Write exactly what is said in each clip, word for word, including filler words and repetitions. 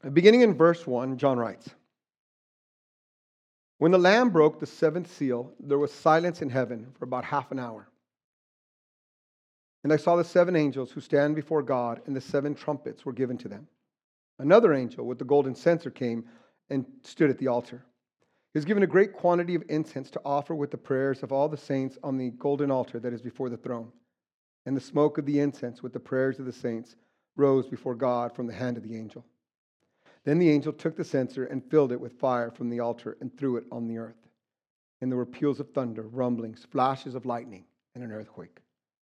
Beginning in verse one, John writes, "When the Lamb broke the seventh seal, there was silence in heaven for about half an hour. And I saw the seven angels who stand before God, and the seven trumpets were given to them. Another angel with the golden censer came and stood at the altar. He was given a great quantity of incense to offer with the prayers of all the saints on the golden altar that is before the throne. And the smoke of the incense with the prayers of the saints rose before God from the hand of the angel. Then the angel took the censer and filled it with fire from the altar and threw it on the earth. And there were peals of thunder, rumblings, flashes of lightning, and an earthquake.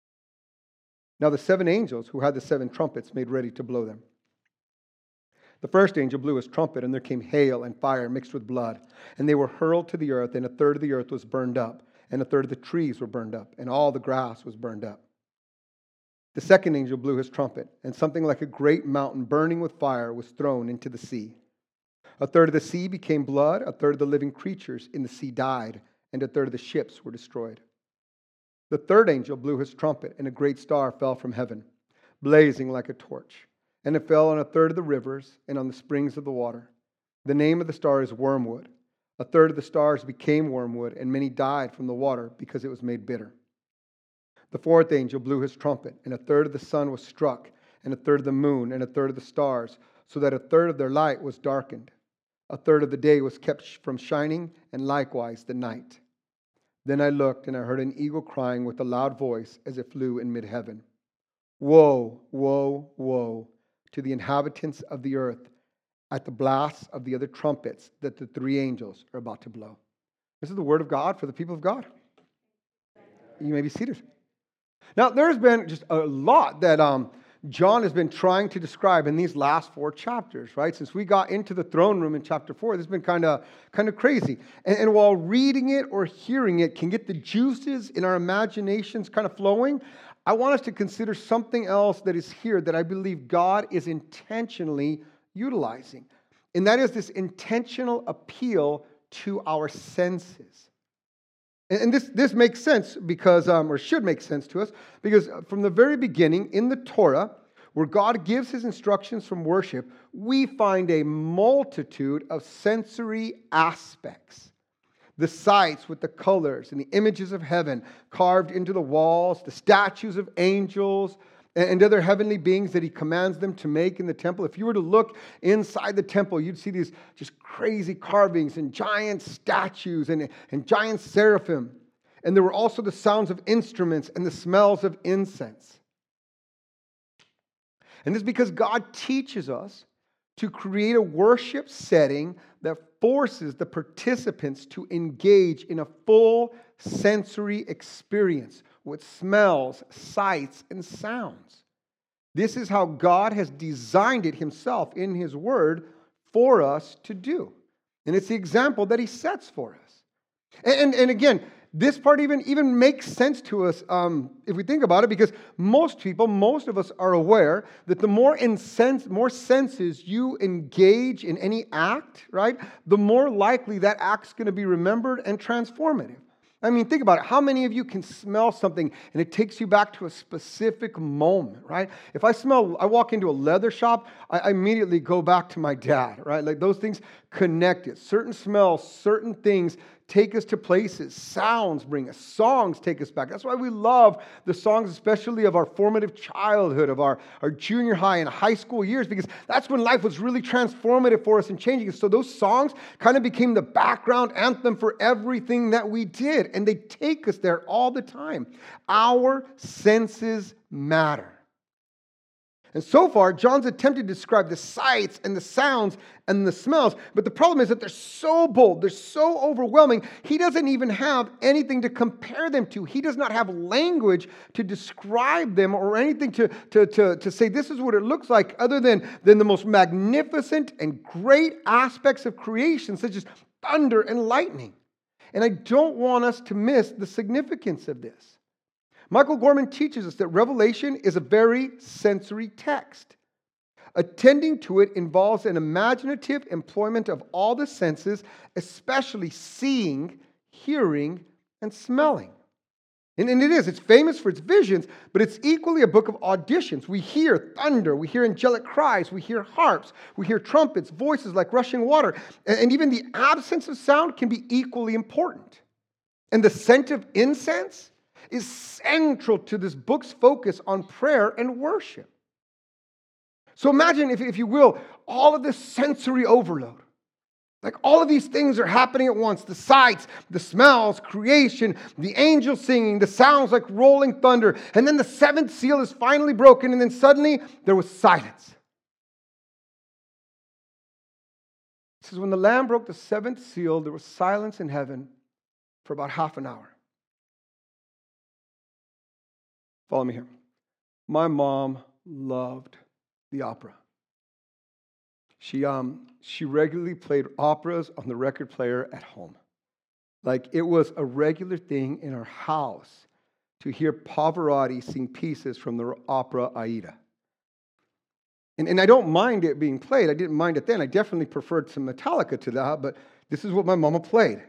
Now the seven angels who had the seven trumpets made ready to blow them. The first angel blew his trumpet, and there came hail and fire mixed with blood. And they were hurled to the earth, and a third of the earth was burned up, and a third of the trees were burned up, and all the grass was burned up. The second angel blew his trumpet, and something like a great mountain burning with fire was thrown into the sea. A third of the sea became blood, a third of the living creatures in the sea died, and a third of the ships were destroyed. The third angel blew his trumpet, and a great star fell from heaven, blazing like a torch. And it fell on a third of the rivers and on the springs of the water. The name of the star is Wormwood. A third of the stars became wormwood, and many died from the water because it was made bitter. The fourth angel blew his trumpet, and a third of the sun was struck, and a third of the moon, and a third of the stars, so that a third of their light was darkened. A third of the day was kept from shining, and likewise the night. Then I looked, and I heard an eagle crying with a loud voice as it flew in mid-heaven. Woe, woe, woe to the inhabitants of the earth at the blasts of the other trumpets that the three angels are about to blow." This is the word of God for the people of God. You may be seated. Now, there's been just a lot that um, John has been trying to describe in these last four chapters, right? Since we got into the throne room in chapter four, this has been kind of kind of crazy. And, and while reading it or hearing it can get the juices in our imaginations kind of flowing, I want us to consider something else that is here that I believe God is intentionally utilizing. And that is this intentional appeal to our senses. And this, this makes sense because, um, or should make sense to us, because from the very beginning in the Torah, where God gives his instructions from worship, we find a multitude of sensory aspects. The sights with the colors and the images of heaven carved into the walls, the statues of angels and other heavenly beings that he commands them to make in the temple. If you were to look inside the temple, you'd see these just crazy carvings and giant statues and, and giant seraphim. And there were also the sounds of instruments and the smells of incense. And this is because God teaches us to create a worship setting that forces the participants to engage in a full sensory experience with smells, sights, and sounds. This is how God has designed it himself in his word for us to do. And it's the example that he sets for us. And, and, and again, this part even, even makes sense to us um, if we think about it, because most people, most of us are aware that the more in sense, more senses you engage in any act, right, the more likely that act's going to be remembered and transformative. I mean, think about it. How many of you can smell something and it takes you back to a specific moment, right? If I smell, I walk into a leather shop, I, I immediately go back to my dad, right? Like those things connect it. Certain smells, certain things take us to places. Sounds bring us. Songs take us back. That's why we love the songs, especially of our formative childhood, of our, our junior high and high school years, because that's when life was really transformative for us and changing us. So those songs kind of became the background anthem for everything that we did, and they take us there all the time. Our senses matter. And so far, John's attempted to describe the sights and the sounds and the smells, but the problem is that they're so bold, they're so overwhelming, he doesn't even have anything to compare them to. He does not have language to describe them or anything to, to, to, to say this is what it looks like other than, than the most magnificent and great aspects of creation, such as thunder and lightning. And I don't want us to miss the significance of this. Michael Gorman teaches us that Revelation is a very sensory text. Attending to it involves an imaginative employment of all the senses, especially seeing, hearing, and smelling. And, and it is, it's famous for its visions, but it's equally a book of auditions. We hear thunder, we hear angelic cries, we hear harps, we hear trumpets, voices like rushing water. And, and even the absence of sound can be equally important. And the scent of incense is central to this book's focus on prayer and worship. So imagine, if, if you will, all of this sensory overload. Like all of these things are happening at once. The sights, the smells, creation, the angels singing, the sounds like rolling thunder. And then the seventh seal is finally broken, and then suddenly there was silence. It says, when the Lamb broke the seventh seal, there was silence in heaven for about half an hour. Follow me here. My mom loved the opera. She um she regularly played operas on the record player at home. Like it was a regular thing in our house to hear Pavarotti sing pieces from the opera Aida. And, and I don't mind it being played. I didn't mind it then. I definitely preferred some Metallica to that, but this is what my mama played.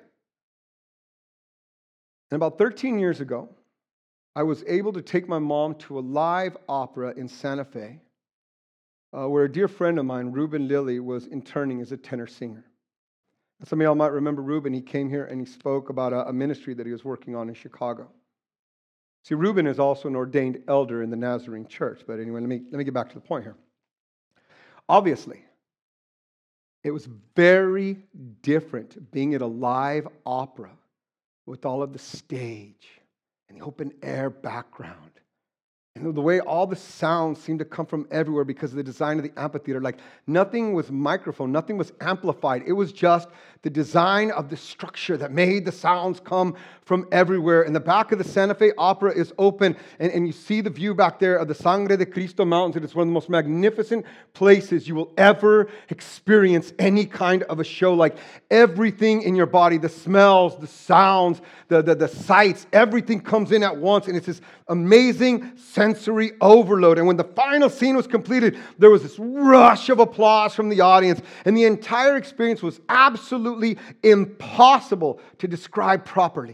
And about thirteen years ago, I was able to take my mom to a live opera in Santa Fe, Uh, where a dear friend of mine, Reuben Lilly, was interning as a tenor singer. Some of y'all might remember Reuben. He came here and he spoke about a, a ministry that he was working on in Chicago. See, Reuben is also an ordained elder in the Nazarene church. But anyway, let me, let me get back to the point here. Obviously, it was very different being at a live opera with all of the stage and the open air background. And the way all the sounds seemed to come from everywhere because of the design of the amphitheater. Like nothing was microphone, nothing was amplified. It was just the design of the structure that made the sounds come from everywhere. And the back of the Santa Fe Opera is open, and, and you see the view back there of the Sangre de Cristo Mountains. And it's one of the most magnificent places you will ever experience any kind of a show. Like everything in your body, the smells, the sounds, the, the, the sights, everything comes in at once. And it's this amazing sensory overload. And when the final scene was completed, there was this rush of applause from the audience. And the entire experience was absolutely impossible to describe properly.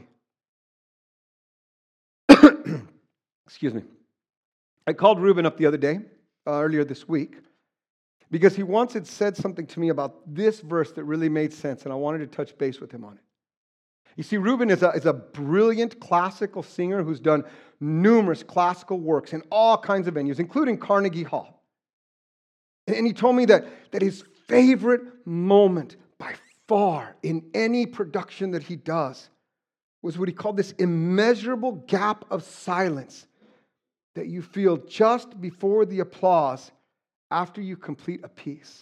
Excuse me. I called Reuben up the other day, uh, earlier this week, because he once had said something to me about this verse that really made sense, and I wanted to touch base with him on it. You see, Reuben is a, is a brilliant classical singer who's done numerous classical works in all kinds of venues, including Carnegie Hall. And, and he told me that, that his favorite moment by far in any production that he does was what he called this immeasurable gap of silence that you feel just before the applause after you complete a piece.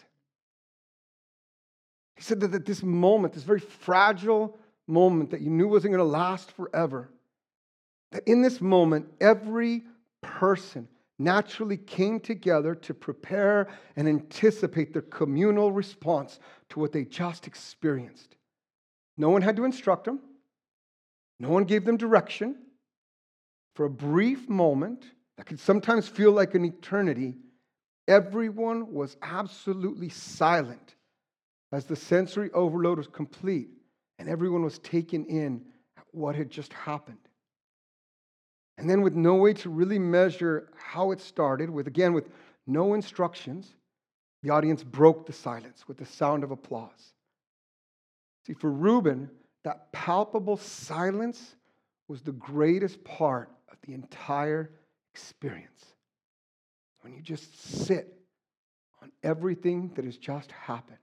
He said that, that this moment, this very fragile moment that you knew wasn't going to last forever, that in this moment, every person naturally came together to prepare and anticipate their communal response to what they just experienced. No one had to instruct them. No one gave them direction. For a brief moment that could sometimes feel like an eternity, everyone was absolutely silent as the sensory overload was complete and everyone was taken in at what had just happened. And then with no way to really measure how it started, with again, with no instructions, the audience broke the silence with the sound of applause. See, for Reuben, that palpable silence was the greatest part of the entire experience. When you just sit on everything that has just happened.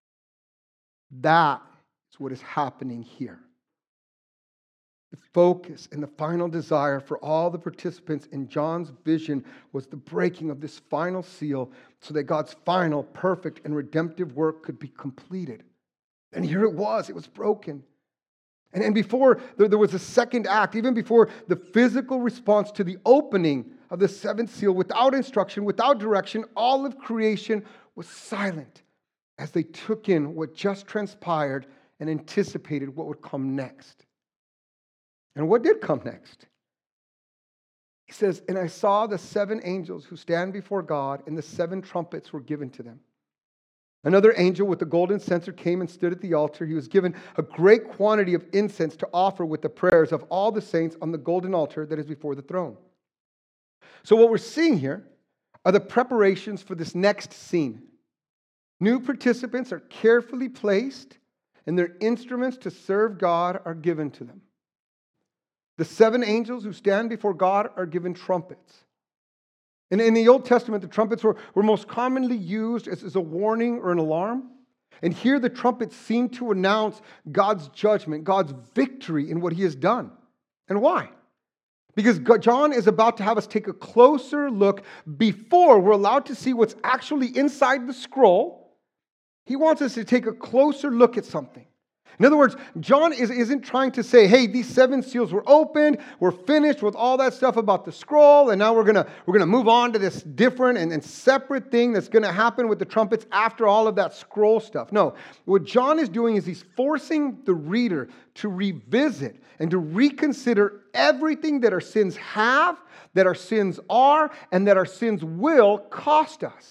That is what is happening here. The focus and the final desire for all the participants in John's vision was the breaking of this final seal so that God's final, perfect, and redemptive work could be completed. And here it was. It was broken. And, and before there, there was a second act, even before the physical response to the opening of the seventh seal, without instruction, without direction, all of creation was silent as they took in what just transpired and anticipated what would come next. And what did come next? He says, and I saw the seven angels who stand before God, and the seven trumpets were given to them. Another angel with a golden censer came and stood at the altar. He was given a great quantity of incense to offer with the prayers of all the saints on the golden altar that is before the throne. So what we're seeing here are the preparations for this next scene. New participants are carefully placed, and their instruments to serve God are given to them. The seven angels who stand before God are given trumpets. And in the Old Testament, the trumpets were, were most commonly used as, as a warning or an alarm. And here the trumpets seem to announce God's judgment, God's victory in what he has done. And why? Because John is about to have us take a closer look before we're allowed to see what's actually inside the scroll. He wants us to take a closer look at something. In other words, John is, isn't trying to say, hey, these seven seals were opened, we're finished with all that stuff about the scroll, and now we're gonna we're gonna move on to this different and, and separate thing that's gonna happen with the trumpets after all of that scroll stuff. No, what John is doing is he's forcing the reader to revisit and to reconsider everything that our sins have, that our sins are, and that our sins will cost us.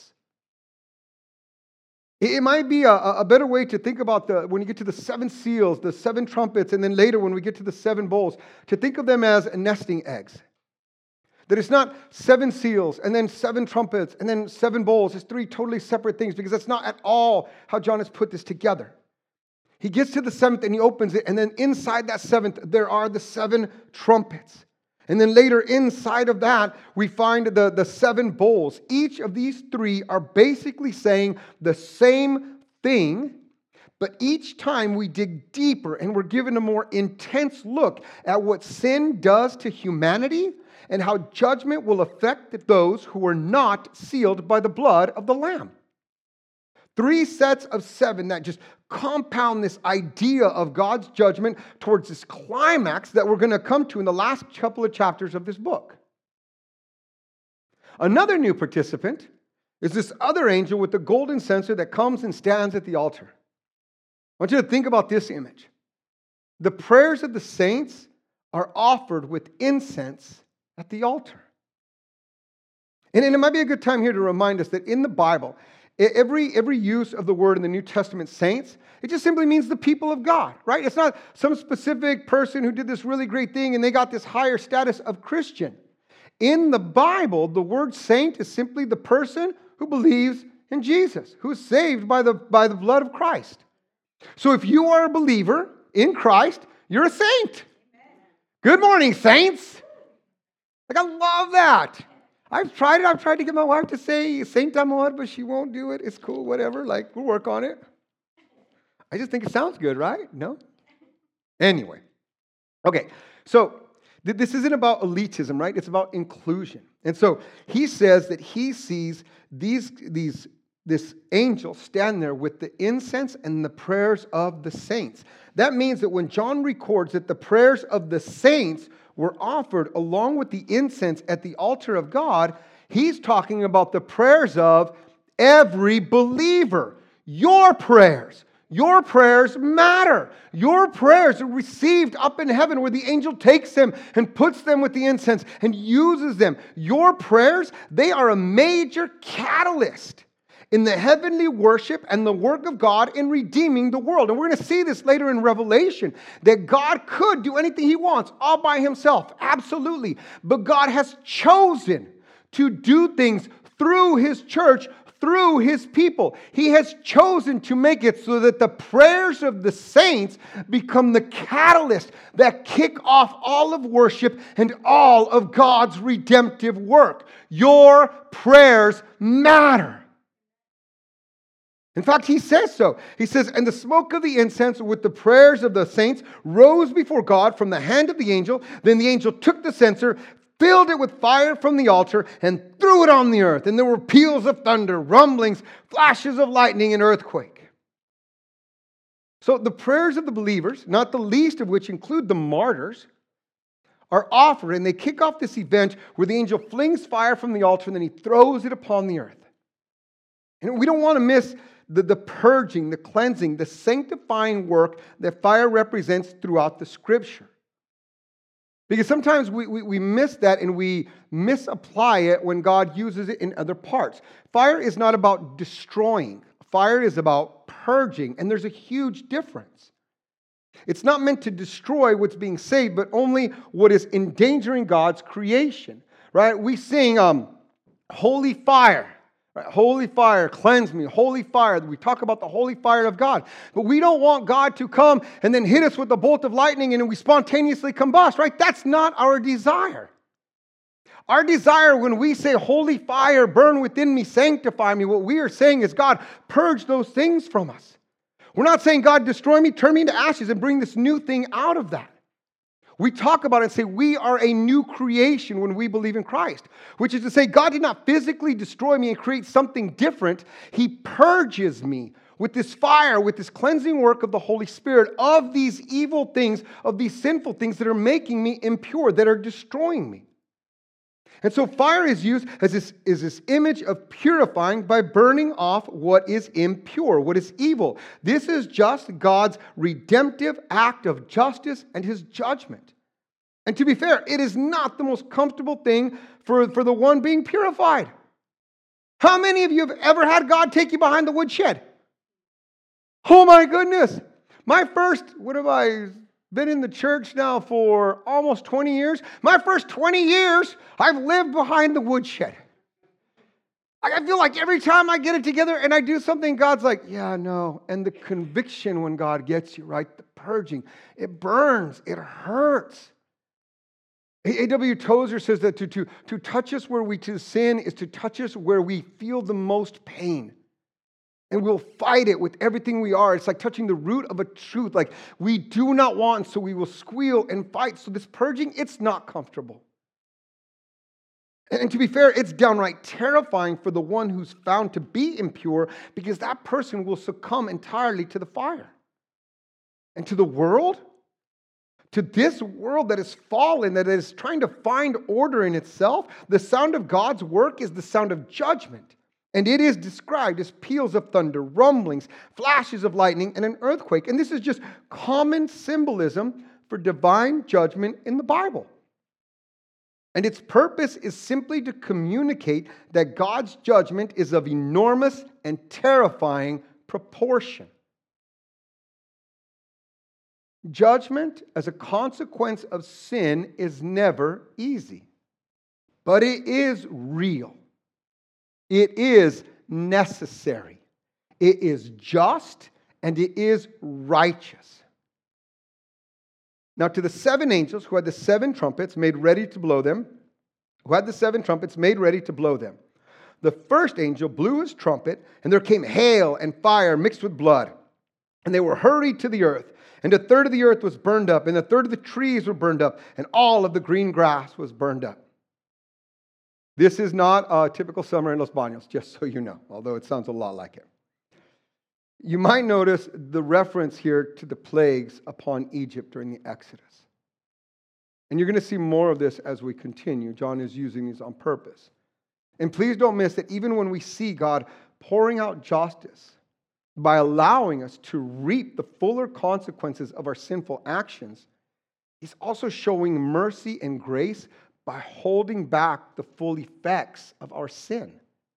It might be a, a better way to think about the when you get to the seven seals, the seven trumpets, and then later when we get to the seven bowls, to think of them as nesting eggs. That it's not seven seals and then seven trumpets and then seven bowls. It's three totally separate things because that's not at all how John has put this together. He gets to the seventh and he opens it, and then inside that seventh there are the seven trumpets. And then later inside of that, we find the, the seven bowls. Each of these three are basically saying the same thing, but each time we dig deeper and we're given a more intense look at what sin does to humanity and how judgment will affect those who are not sealed by the blood of the Lamb. Three sets of seven that just compound this idea of God's judgment towards this climax that we're going to come to in the last couple of chapters of this book. Another new participant is this other angel with the golden censer that comes and stands at the altar. I want you to think about this image. The prayers of the saints are offered with incense at the altar. And, and it might be a good time here to remind us that in the Bible, Every, every use of the word in the New Testament saints, it just simply means the people of God, right? It's not some specific person who did this really great thing and they got this higher status of Christian. In the Bible, the word saint is simply the person who believes in Jesus, who is saved by the, by the blood of Christ. So if you are a believer in Christ, you're a saint. Good morning, saints. Like, I love that. I've tried it. I've tried to get my wife to say Saint Amor, but she won't do it. It's cool, whatever. Like, we'll work on it. I just think it sounds good, right? No? Anyway. Okay, so th- this isn't about elitism, right? It's about inclusion. And so he says that he sees these, these, this angel stand there with the incense and the prayers of the saints. That means that when John records that the prayers of the saints were offered along with the incense at the altar of God, he's talking about the prayers of every believer. Your prayers. Your prayers matter. Your prayers are received up in heaven where the angel takes them and puts them with the incense and uses them. Your prayers, they are a major catalyst in the heavenly worship and the work of God in redeeming the world. And we're going to see this later in Revelation, that God could do anything he wants all by himself. Absolutely. But God has chosen to do things through his church, through his people. He has chosen to make it so that the prayers of the saints become the catalyst that kick off all of worship and all of God's redemptive work. Your prayers matter. In fact, he says so. He says, and the smoke of the incense with the prayers of the saints rose before God from the hand of the angel. Then the angel took the censer, filled it with fire from the altar, and threw it on the earth. And there were peals of thunder, rumblings, flashes of lightning, and earthquake. So the prayers of the believers, not the least of which include the martyrs, are offered, and they kick off this event where the angel flings fire from the altar, and then he throws it upon the earth. And we don't want to miss The, the purging, the cleansing, the sanctifying work that fire represents throughout the Scripture. Because sometimes we, we, we miss that and we misapply it when God uses it in other parts. Fire is not about destroying. Fire is about purging, and there's a huge difference. It's not meant to destroy what's being saved, but only what is endangering God's creation, right? We sing um, holy fire, right? Holy fire, cleanse me, holy fire. We talk about the holy fire of God, but we don't want God to come and then hit us with a bolt of lightning and we spontaneously combust, right? That's not our desire. Our desire when we say, holy fire, burn within me, sanctify me, what we are saying is, God, purge those things from us. We're not saying, God, destroy me, turn me into ashes, and bring this new thing out of that. We talk about it and say we are a new creation when we believe in Christ, which is to say God did not physically destroy me and create something different. He purges me with this fire, with this cleansing work of the Holy Spirit of these evil things, of these sinful things that are making me impure, that are destroying me. And so fire is used as this, is this image of purifying by burning off what is impure, what is evil. This is just God's redemptive act of justice and his judgment. And to be fair, it is not the most comfortable thing for, for the one being purified. How many of you have ever had God take you behind the woodshed? Oh my goodness. My first, what have I... been in the church now for almost twenty years. My first twenty years, I've lived behind the woodshed. I feel like every time I get it together and I do something, God's like, yeah, no. And the conviction when God gets you, right? The purging, it burns, it hurts. A W Tozer says that to, to, to touch us where we to sin is to touch us where we feel the most pain. And we'll fight it with everything we are. It's like touching the root of a truth. Like we do not want, so we will squeal and fight. So this purging, it's not comfortable. And to be fair, it's downright terrifying for the one who's found to be impure, because that person will succumb entirely to the fire. And to the world, to this world that is fallen, that is trying to find order in itself, the sound of God's work is the sound of judgment. And it is described as peals of thunder, rumblings, flashes of lightning, and an earthquake. And this is just common symbolism for divine judgment in the Bible. And its purpose is simply to communicate that God's judgment is of enormous and terrifying proportion. Judgment as a consequence of sin is never easy, but it is real. It is necessary. It is just, and it is righteous. Now, to the seven angels who had the seven trumpets made ready to blow them, who had the seven trumpets made ready to blow them, the first angel blew his trumpet, and there came hail and fire mixed with blood. And they were hurried to the earth, and a third of the earth was burned up, and a third of the trees were burned up, and all of the green grass was burned up. This is not a typical summer in Los Baños, just so you know, although it sounds a lot like it. You might notice the reference here to the plagues upon Egypt during the Exodus. And you're going to see more of this as we continue. John is using these on purpose. And please don't miss that even when we see God pouring out justice by allowing us to reap the fuller consequences of our sinful actions, he's also showing mercy and grace by holding back the full effects of our sin.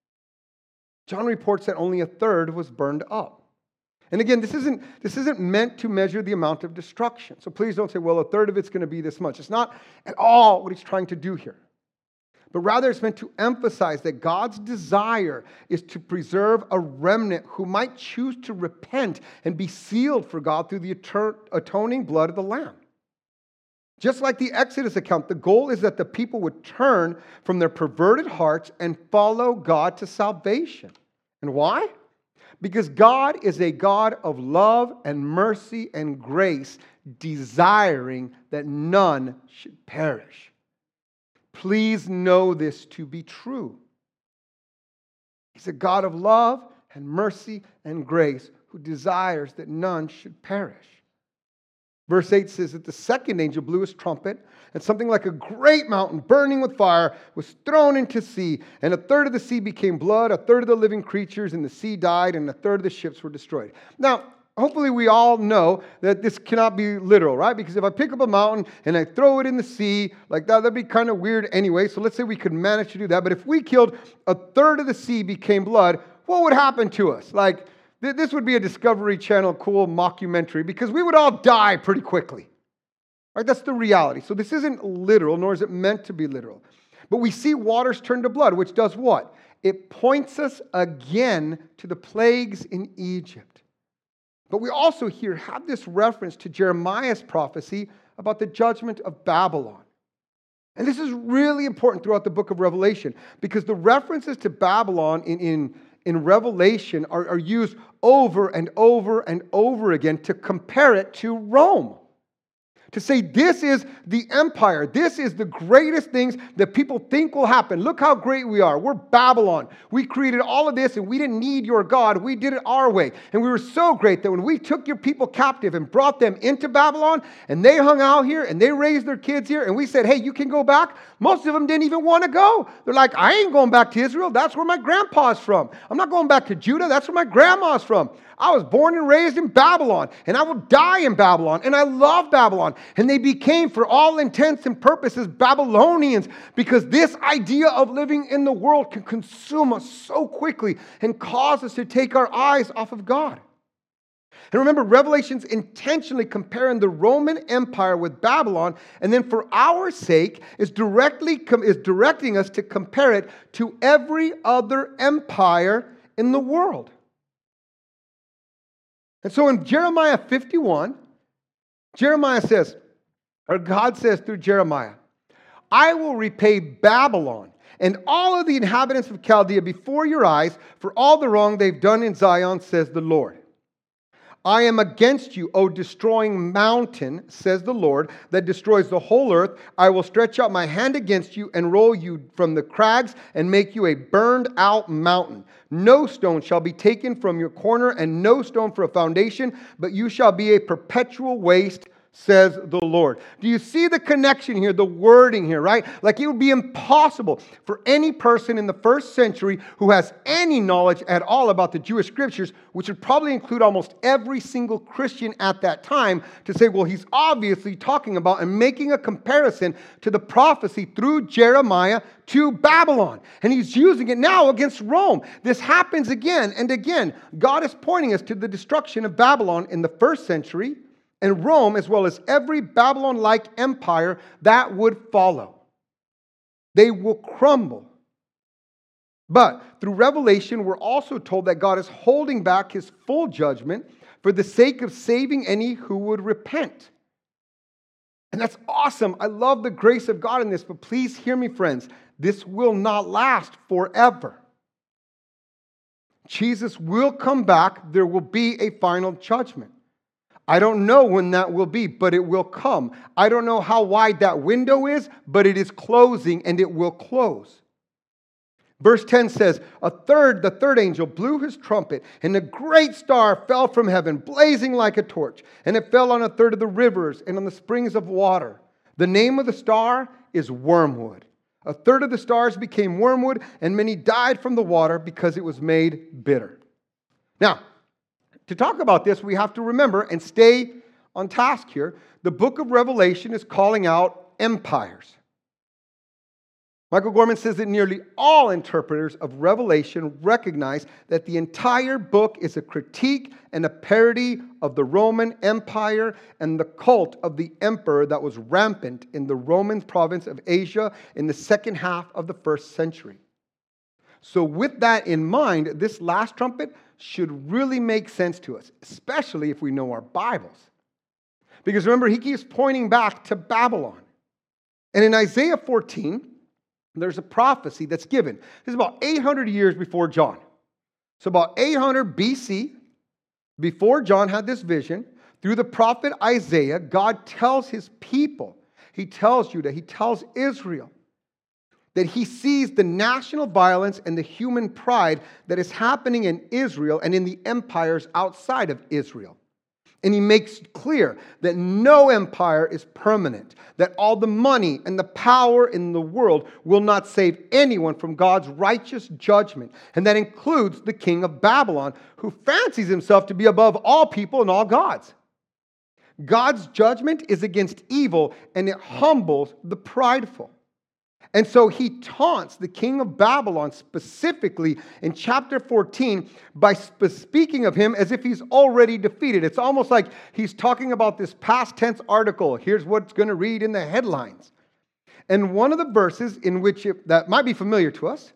John reports that only a third was burned up. And again, this isn't, this isn't meant to measure the amount of destruction. So please don't say, well, a third of it's going to be this much. It's not at all what he's trying to do here. But rather it's meant to emphasize that God's desire is to preserve a remnant who might choose to repent and be sealed for God through the atoning blood of the Lamb. Just like the Exodus account, the goal is that the people would turn from their perverted hearts and follow God to salvation. And why? Because God is a God of love and mercy and grace, desiring that none should perish. Please know this to be true. He's a God of love and mercy and grace who desires that none should perish. Verse eight says that the second angel blew his trumpet, and something like a great mountain burning with fire was thrown into sea, and a third of the sea became blood, a third of the living creatures in the sea died, and a third of the ships were destroyed. Now, hopefully we all know that this cannot be literal, right? Because if I pick up a mountain and I throw it in the sea, like that, that'd be kind of weird anyway. So let's say we could manage to do that. But if we killed a third of the sea became blood, what would happen to us? Like, th- this would be a Discovery Channel cool mockumentary because we would all die pretty quickly. Right? That's the reality. So this isn't literal, nor is it meant to be literal. But we see waters turn to blood, which does what? It points us again to the plagues in Egypt. But we also here have this reference to Jeremiah's prophecy about the judgment of Babylon. And this is really important throughout the book of Revelation because the references to Babylon in, in, in Revelation are, are used over and over and over again to compare it to Rome. To say this is the empire. This is the greatest things that people think will happen. Look how great we are. We're Babylon. We created all of this and we didn't need your God. We did it our way. And we were so great that when we took your people captive and brought them into Babylon and they hung out here and they raised their kids here and we said, hey, you can go back. Most of them didn't even want to go. They're like, I ain't going back to Israel. That's where my grandpa's from. I'm not going back to Judah. That's where my grandma's from. I was born and raised in Babylon, and I will die in Babylon, and I love Babylon. And they became, for all intents and purposes, Babylonians, because this idea of living in the world can consume us so quickly and cause us to take our eyes off of God. And remember, Revelation's intentionally comparing the Roman Empire with Babylon, and then for our sake is directly is directing us to compare it to every other empire in the world. And so in Jeremiah fifty-one, Jeremiah says, or God says through Jeremiah, I will repay Babylon and all of the inhabitants of Chaldea before your eyes for all the wrong they've done in Zion, says the Lord. I am against you, O destroying mountain, says the Lord, that destroys the whole earth. I will stretch out my hand against you and roll you from the crags and make you a burned out mountain. No stone shall be taken from your corner and no stone for a foundation, but you shall be a perpetual waste, says the Lord. Do you see the connection here, the wording here, right? Like it would be impossible for any person in the first century who has any knowledge at all about the Jewish scriptures, which would probably include almost every single Christian at that time, to say, well, he's obviously talking about and making a comparison to the prophecy through Jeremiah to Babylon. And he's using it now against Rome. This happens again and again. God is pointing us to the destruction of Babylon in the first century, and Rome, as well as every Babylon-like empire that would follow. They will crumble. But through Revelation, we're also told that God is holding back his full judgment for the sake of saving any who would repent. And that's awesome. I love the grace of God in this, but please hear me, friends. This will not last forever. Jesus will come back. There will be a final judgment. I don't know when that will be, but it will come. I don't know how wide that window is, but it is closing and it will close. Verse ten says, a third, the third angel blew his trumpet, and a great star fell from heaven, blazing like a torch, and it fell on a third of the rivers and on the springs of water. The name of the star is Wormwood. A third of the stars became wormwood, and many died from the water because it was made bitter. Now, to talk about this, we have to remember and stay on task here. The book of Revelation is calling out empires. Michael Gorman says that nearly all interpreters of Revelation recognize that the entire book is a critique and a parody of the Roman Empire and the cult of the emperor that was rampant in the Roman province of Asia in the second half of the first century. So with that in mind, this last trumpet should really make sense to us, especially if we know our Bibles. Because remember, he keeps pointing back to Babylon. And in Isaiah fourteen, there's a prophecy that's given. This is about eight hundred years before John. So about eight hundred B C, before John had this vision, through the prophet Isaiah, God tells his people, he tells Judah, he tells Israel, that he sees the national violence and the human pride that is happening in Israel and in the empires outside of Israel. And he makes clear that no empire is permanent, that all the money and the power in the world will not save anyone from God's righteous judgment. And that includes the king of Babylon, who fancies himself to be above all people and all gods. God's judgment is against evil, and it humbles the prideful. And so he taunts the king of Babylon specifically in chapter fourteen by sp- speaking of him as if he's already defeated. It's almost like he's talking about this past tense article. Here's what's going to read in the headlines. And one of the verses in which it, that might be familiar to us,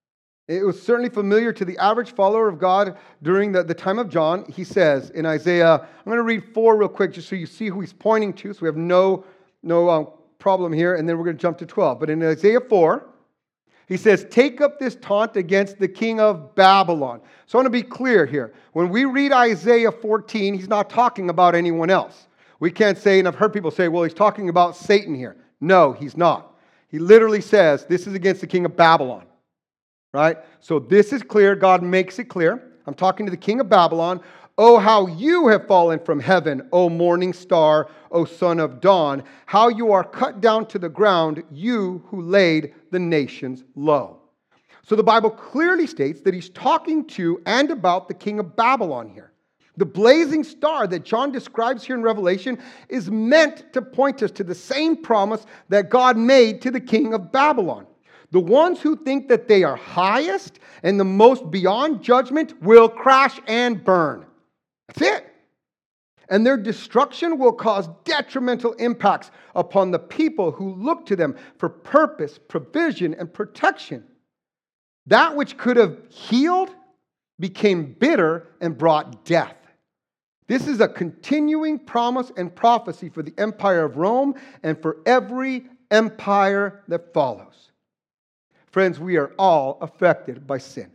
it was certainly familiar to the average follower of God during the, the time of John. He says in Isaiah, I'm going to read four real quick just so you see who he's pointing to. So we have no, no um, problem here, and then we're going to jump to twelve. But in Isaiah four, he says, take up this taunt against the king of Babylon. So I want to be clear here. When we read Isaiah fourteen, he's not talking about anyone else. We can't say, and I've heard people say, well, he's talking about Satan here. No, he's not. He literally says, this is against the king of Babylon. Right? So this is clear. God makes it clear. I'm talking to the king of Babylon. Oh, how you have fallen from heaven, O morning star, O son of dawn, how you are cut down to the ground, you who laid the nations low. So the Bible clearly states that he's talking to and about the king of Babylon here. The blazing star that John describes here in Revelation is meant to point us to the same promise that God made to the king of Babylon. The ones who think that they are highest and the most beyond judgment will crash and burn. That's it. And their destruction will cause detrimental impacts upon the people who look to them for purpose, provision, and protection. That which could have healed became bitter and brought death. This is a continuing promise and prophecy for the empire of Rome and for every empire that follows. Friends, we are all affected by sin.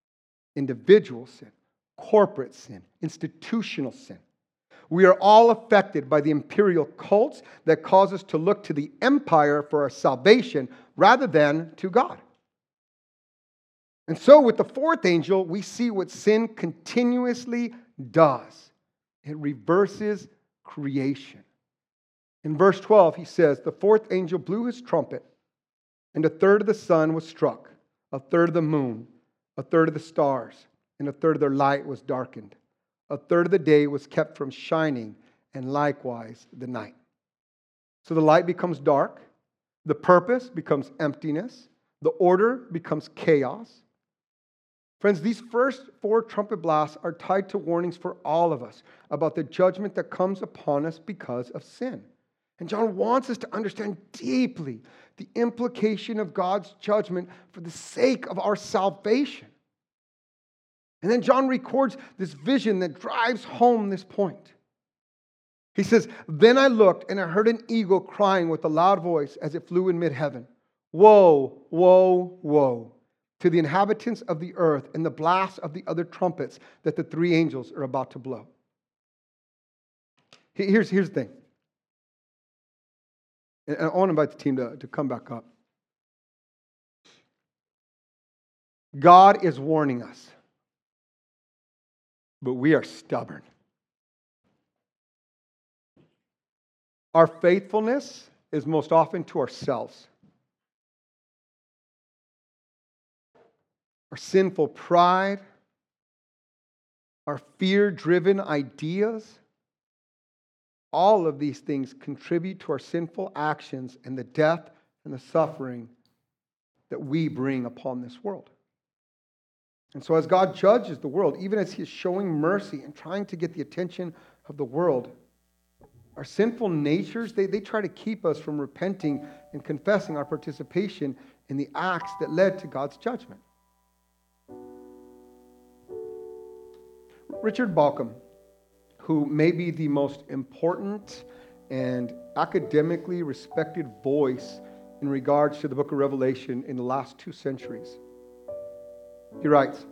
Individual sin, corporate sin, institutional sin. We are all affected by the imperial cults that cause us to look to the empire for our salvation rather than to God. And so with the fourth angel, we see what sin continuously does. It reverses creation. In verse twelve, he says, the fourth angel blew his trumpet, and a third of the sun was struck, a third of the moon, a third of the stars, and a third of their light was darkened. A third of the day was kept from shining, and likewise the night. So the light becomes dark, the purpose becomes emptiness, the order becomes chaos. Friends, these first four trumpet blasts are tied to warnings for all of us about the judgment that comes upon us because of sin. And John wants us to understand deeply the implication of God's judgment for the sake of our salvation. And then John records this vision that drives home this point. He says, then I looked and I heard an eagle crying with a loud voice as it flew in mid-heaven. Woe, woe, woe to the inhabitants of the earth and the blast of the other trumpets that the three angels are about to blow. Here's, here's the thing. And I want to invite the team to, to come back up. God is warning us, but we are stubborn. Our faithfulness is most often to ourselves. Our sinful pride, our fear-driven ideas, all of these things contribute to our sinful actions and the death and the suffering that we bring upon this world. And so as God judges the world, even as He is showing mercy and trying to get the attention of the world, our sinful natures, they, they try to keep us from repenting and confessing our participation in the acts that led to God's judgment. Richard Bauckham, who may be the most important and academically respected voice in regards to the book of Revelation in the last two centuries. He writes,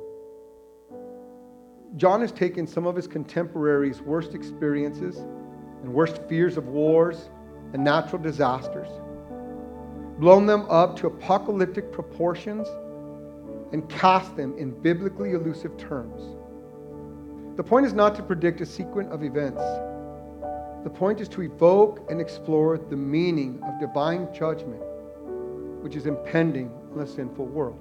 John has taken some of his contemporaries' worst experiences and worst fears of wars and natural disasters, blown them up to apocalyptic proportions, and cast them in biblically elusive terms. The point is not to predict a sequence of events. The point is to evoke and explore the meaning of divine judgment, which is impending on a sinful world.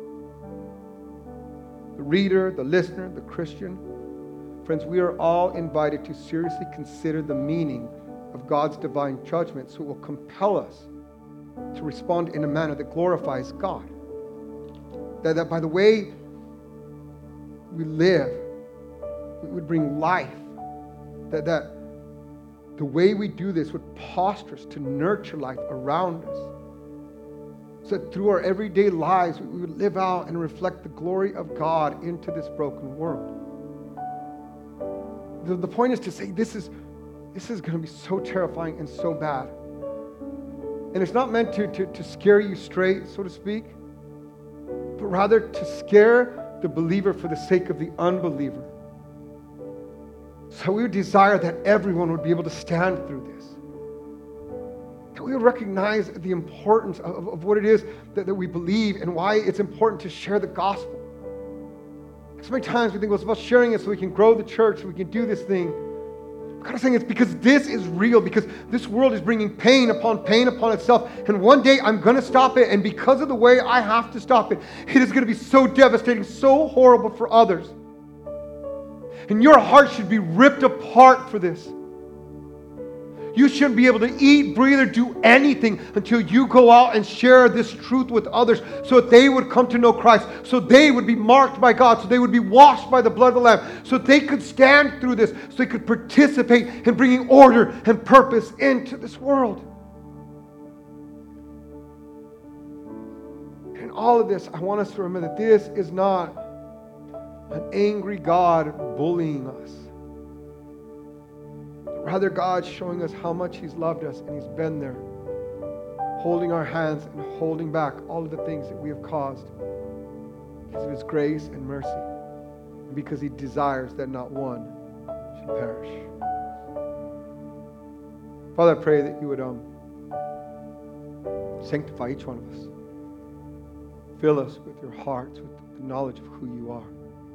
The reader, the listener, the Christian, friends, we are all invited to seriously consider the meaning of God's divine judgment so it will compel us to respond in a manner that glorifies God. That, that by the way we live, we would bring life. That, that the way we do this would posture us to nurture life around us. So that through our everyday lives, we would live out and reflect the glory of God into this broken world. The, the point is to say this is, this is going to be so terrifying and so bad. And it's not meant to, to, to scare you straight, so to speak, but rather to scare the believer for the sake of the unbeliever. So we would desire that everyone would be able to stand through this. That we would recognize the importance of, of what it is that, that we believe and why it's important to share the gospel. So many times we think, well, it's about sharing it so we can grow the church, so we can do this thing. God is saying it's because this is real, because this world is bringing pain upon pain upon itself. And one day I'm going to stop it. And because of the way I have to stop it, it is going to be so devastating, so horrible for others. And your heart should be ripped apart for this. You shouldn't be able to eat, breathe, or do anything until you go out and share this truth with others so that they would come to know Christ, so they would be marked by God, so they would be washed by the blood of the Lamb, so they could stand through this, so they could participate in bringing order and purpose into this world. And in all of this, I want us to remember that this is not an angry God bullying us. Rather, God's showing us how much He's loved us, and He's been there, holding our hands and holding back all of the things that we have caused because of His grace and mercy, and because He desires that not one should perish. Father, I pray that You would um, sanctify each one of us. Fill us with Your hearts, with the knowledge of who You are.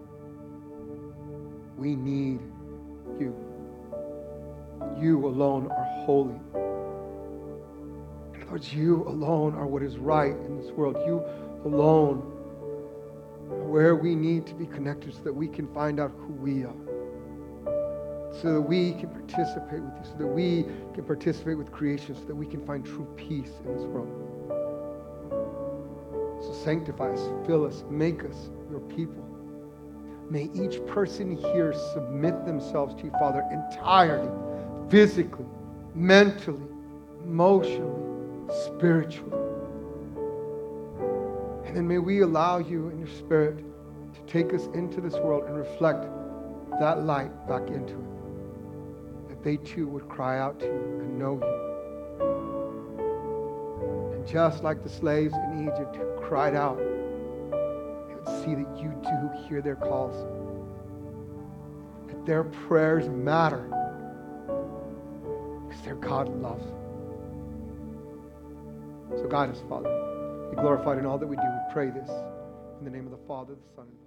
We need You. You alone are holy. And Lord, You alone are what is right in this world. You alone are where we need to be connected so that we can find out who we are. So that we can participate with You. So that we can participate with creation. So that we can find true peace in this world. So sanctify us, fill us, make us Your people. May each person here submit themselves to You, Father, entirely. Physically, mentally, emotionally, spiritually. And then may we allow You in Your Spirit to take us into this world and reflect that light back into it. That they too would cry out to You and know You. And just like the slaves in Egypt who cried out, they would see that You do hear their calls. That their prayers matter. Their God loves. So guide us, Father. Be glorified in all that we do. We pray this in the name of the Father, the Son, and the